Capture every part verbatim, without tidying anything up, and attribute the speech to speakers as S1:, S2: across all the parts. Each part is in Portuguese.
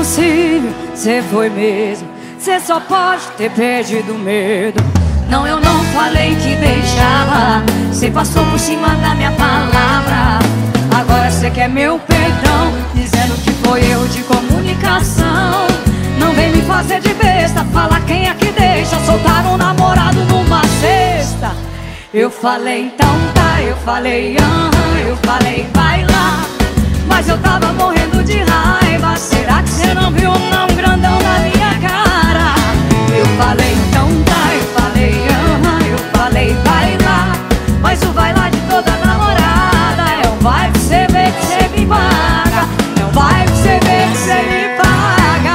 S1: impossível, cê foi mesmo. Cê só pode ter perdido o medo. Não, eu não falei que deixava, cê passou por cima da minha palavra. Agora cê quer meu perdão, dizendo que foi erro de comunicação. Não vem me fazer de besta, fala quem é que deixa soltar um namorado numa sexta. Eu falei então tá, eu falei aham, eu falei vai lá, mas eu tava morrendo de raiva. Será que cê não viu não grandão na minha cara? Eu falei então tá, eu falei aham, eu falei vai lá, mas o vai lá de toda namorada é um vai que cê vê que cê me paga, é um vai que cê vê que cê me paga.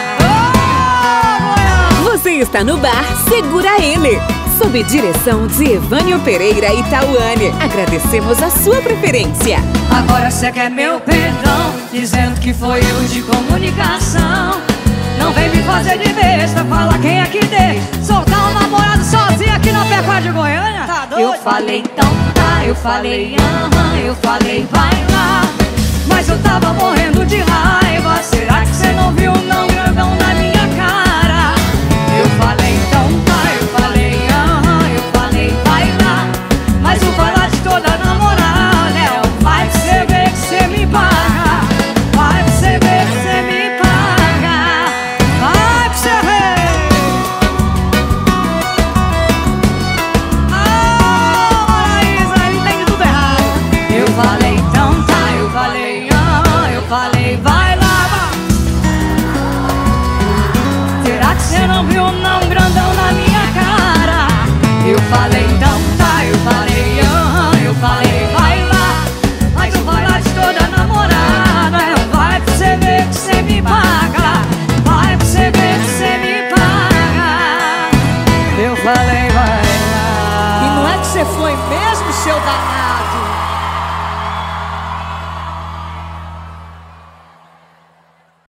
S1: Oh,
S2: você está no bar Segura Ele, sob direção de Evânio Pereira e Tauane. Agradecemos a sua preferência.
S1: Agora cê quer meu perdão, dizendo que foi erro de comunicação. Não vem me fazer de besta, fala quem é que deixa soltar um namorado sozinho aqui na Pecuária de Goiânia. Tá doido? Eu falei então tá, eu falei aham, eu falei vai lá, mas eu tava morrendo de raiva. Será que cê não viu não grandão na minha cara? Eu falei então tá, eu falei aham, eu falei vai lá, mas o vai lá de toda namorada é o vai que cê vê que cê me paga, vai que cê vê que cê me paga, vai que cê vê. Ah, Maraísa, ele tem tudo errado. Eu falei então tá, eu falei aham, eu falei vai lá. Será que cê não viu não grandão na minha cara? Eu falei então tá, eu falei aham, eu falei vai lá, mas o vai lá de toda namorada é o vai que cê vê que cê me paga, vai que cê vê que cê me paga. Eu falei vai lá.
S3: E não é que você foi mesmo, seu danado?